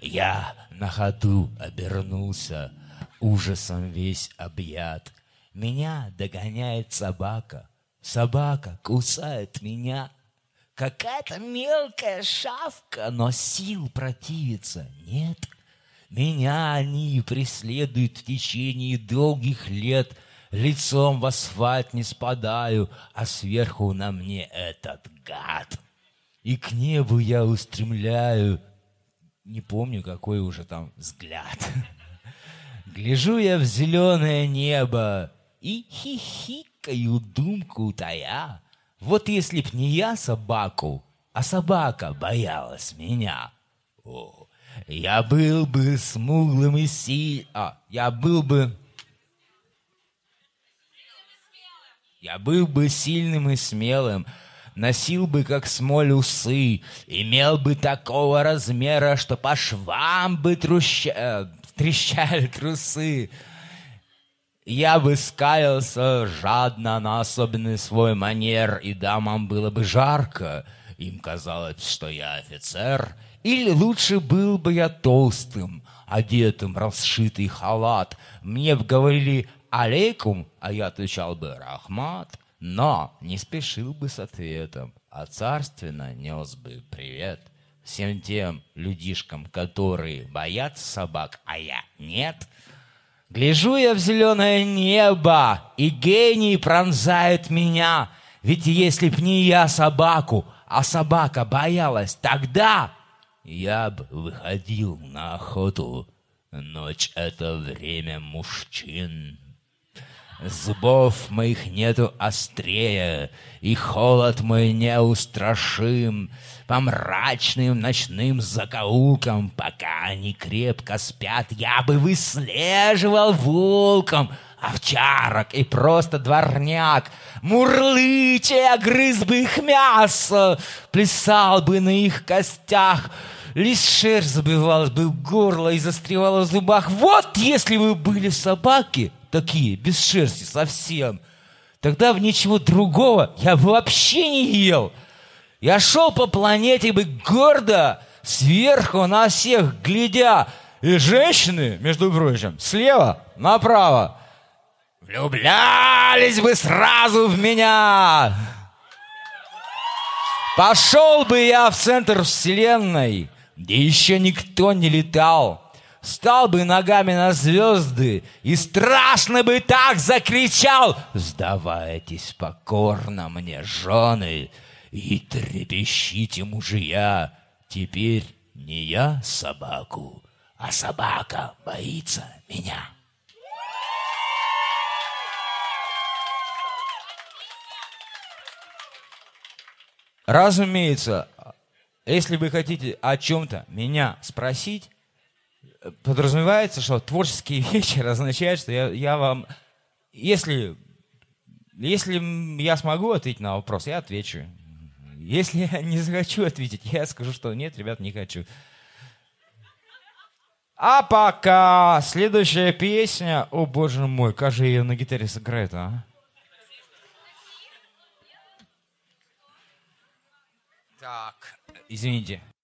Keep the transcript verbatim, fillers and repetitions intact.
Я на ходу обернулся, ужасом весь объят. Меня догоняет собака, собака кусает меня. Какая-то мелкая шавка, но сил противиться нет. Меня они преследуют в течение долгих лет. Лицом в асфальт не спадаю, а сверху на мне этот гад. И к небу я устремляю, не помню, какой уже там взгляд. Гляжу я в зеленое небо и хихикаю, думку тая. Вот если б не я собаку, а собака боялась меня. О, я был бы смуглым и сильным, а, я был бы... Я был бы сильным и смелым, носил бы, как смоль, усы, имел бы такого размера, что по швам бы труща... трещали трусы. Я бы скалился жадно на особенный свой манер, и дамам было бы жарко. Им казалось, что я офицер. Или лучше был бы я толстым, одетым в расшитый халат. Мне бы говорили «алейкум», а я отвечал бы «рахмат». Но не спешил бы с ответом, а царственно нес бы привет всем тем людишкам, которые боятся собак, а я нет. Гляжу я в зеленое небо, и гений пронзает меня. Ведь если б не я собаку, а собака боялась, тогда я б выходил на охоту. Ночь — это время мужчин. Зубов моих нету острее, и холод мой неустрашим. По мрачным ночным закоулкам, пока они крепко спят, я бы выслеживал волком овчарок и просто дворняк. Мурлыча, грыз бы их мясо, плясал бы на их костях. Лишь шерсть забивалась бы в горло и застревала в зубах. Вот если вы были собаки такие, без шерсти совсем, тогда бы ничего другого я бы вообще не ел. Я шел по планете бы гордо, сверху на всех глядя, и женщины, между прочим, слева направо влюблялись бы сразу в меня. Пошел бы я в центр вселенной, где еще никто не летал, встал бы ногами на звезды и страшно бы так закричал: «Сдавайтесь покорно мне, жены, и трепещите, мужья, теперь не я собаку, а собака боится меня». Разумеется, если вы хотите о чем-то меня спросить, подразумевается, что творческий вечер означает, что я, я вам... Если, если я смогу ответить на вопрос, я отвечу. Если я не захочу ответить, я скажу, что нет, ребят, не хочу. А пока следующая песня... О, боже мой, как же ее на гитаре сыграет, а? Так, извините.